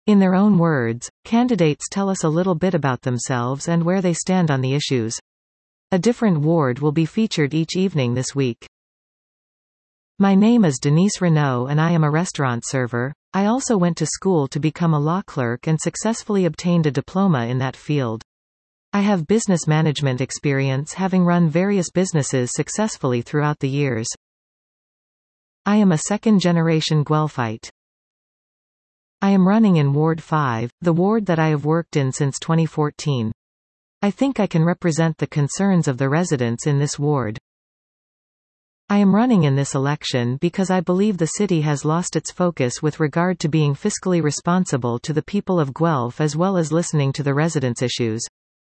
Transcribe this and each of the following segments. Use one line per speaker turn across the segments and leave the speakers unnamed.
In their own words, candidates tell us a little bit about themselves and where they stand on the issues. A different ward will be featured each evening this week. My name is Denise Renaud and I am a restaurant server. I also went to school to become a law clerk and successfully obtained a diploma in that field. I have business management experience, having run various businesses successfully throughout the years. I am a second-generation Guelphite. I am running in Ward 5, the ward that I have worked in since 2014. I think I can represent the concerns of the residents in this ward. I am running in this election because I believe the city has lost its focus with regard to being fiscally responsible to the people of Guelph as well as listening to the residents' issues.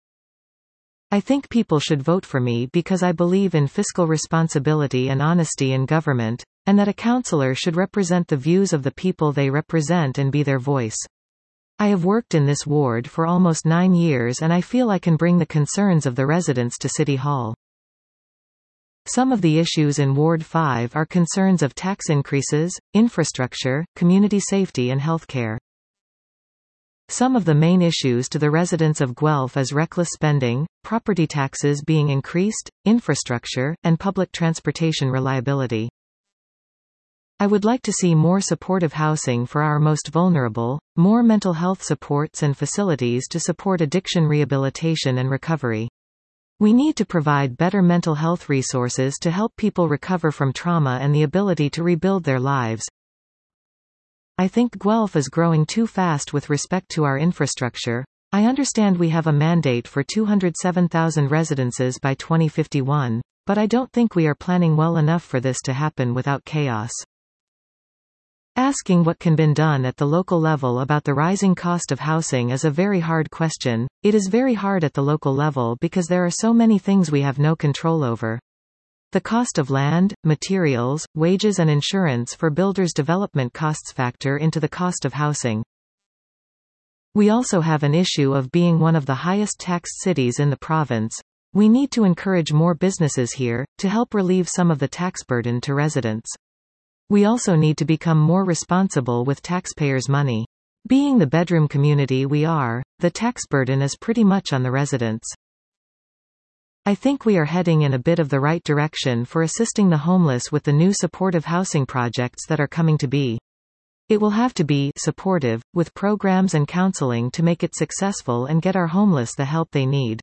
I think people should vote for me because I believe in fiscal responsibility and honesty in government, and that a councillor should represent the views of the people they represent and be their voice. I have worked in this ward for almost 9 years and I feel I can bring the concerns of the residents to City Hall. Some of the issues in Ward 5 are concerns of tax increases, infrastructure, community safety and healthcare. Some of the main issues to the residents of Guelph is reckless spending, property taxes being increased, infrastructure, and public transportation reliability. I would like to see more supportive housing for our most vulnerable, more mental health supports and facilities to support addiction rehabilitation and recovery. We need to provide better mental health resources to help people recover from trauma and the ability to rebuild their lives. I think Guelph is growing too fast with respect to our infrastructure. I understand we have a mandate for 207,000 residences by 2051, but I don't think we are planning well enough for this to happen without chaos. Asking what can be done at the local level about the rising cost of housing is a very hard question. It is very hard at the local level because there are so many things we have no control over. The cost of land, materials, wages and insurance for builders' development costs factor into the cost of housing. We also have an issue of being one of the highest taxed cities in the province. We need to encourage more businesses here, to help relieve some of the tax burden to residents. We also need to become more responsible with taxpayers' money. Being the bedroom community we are, the tax burden is pretty much on the residents. I think we are heading in a bit of the right direction for assisting the homeless with the new supportive housing projects that are coming to be. It will have to be supportive, with programs and counseling to make it successful and get our homeless the help they need.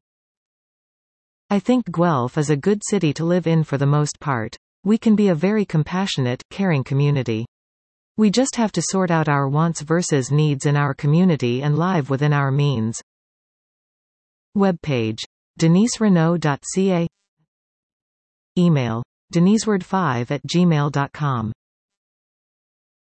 I think Guelph is a good city to live in for the most part. We can be a very compassionate, caring community. We just have to sort out our wants versus needs in our community and live within our means. Webpage: deniserenaud.ca. Email: deniseword5@gmail.com